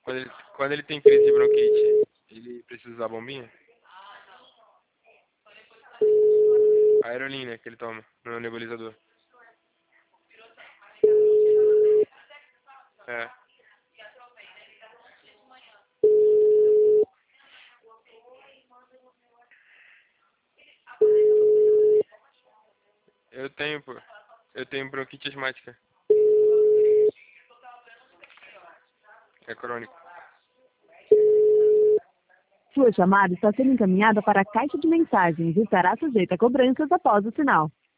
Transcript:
Quando ele tem crise de bronquite, ele precisa usar bombinha? A aerolínea que ele toma no nebulizador. É. Eu tenho, pô. Eu tenho bronquite asmática. É crônico. Sua chamada está sendo encaminhada para a caixa de mensagens e estará sujeita a cobranças após o sinal.